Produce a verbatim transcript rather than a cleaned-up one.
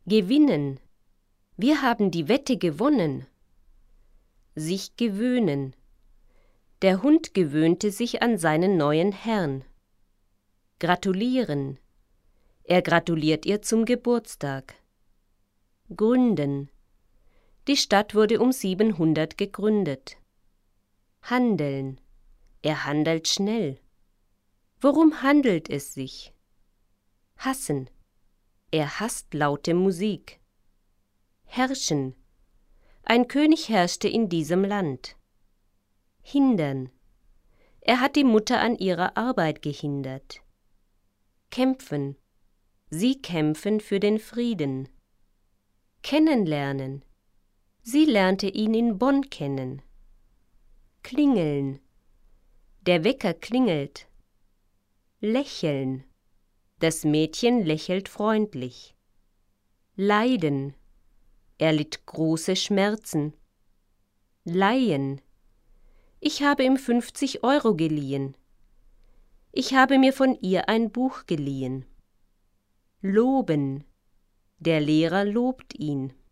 Gewinnen. Wir haben die Wette gewonnen. Sich gewöhnen. Der Hund gewöhnte sich an seinen neuen Herrn. Gratulieren. Er gratuliert ihr zum Geburtstag. Gründen. Die Stadt wurde um siebenhundert gegründet. Handeln. Er handelt schnell. Worum handelt es sich? Hassen. Er hasst laute Musik. Herrschen. Ein König herrschte in diesem Land. Hindern. Er hat die Mutter an ihrer Arbeit gehindert. Kämpfen. Sie kämpfen für den Frieden. Kennenlernen. Sie lernte ihn in Bonn kennen. Klingeln. Der Wecker klingelt. Lächeln. Das Mädchen lächelt freundlich. Leiden. Er litt große Schmerzen. Leihen. Ich habe ihm fünfzig Euro geliehen. Ich habe mir von ihr ein Buch geliehen. Loben. Der Lehrer lobt ihn.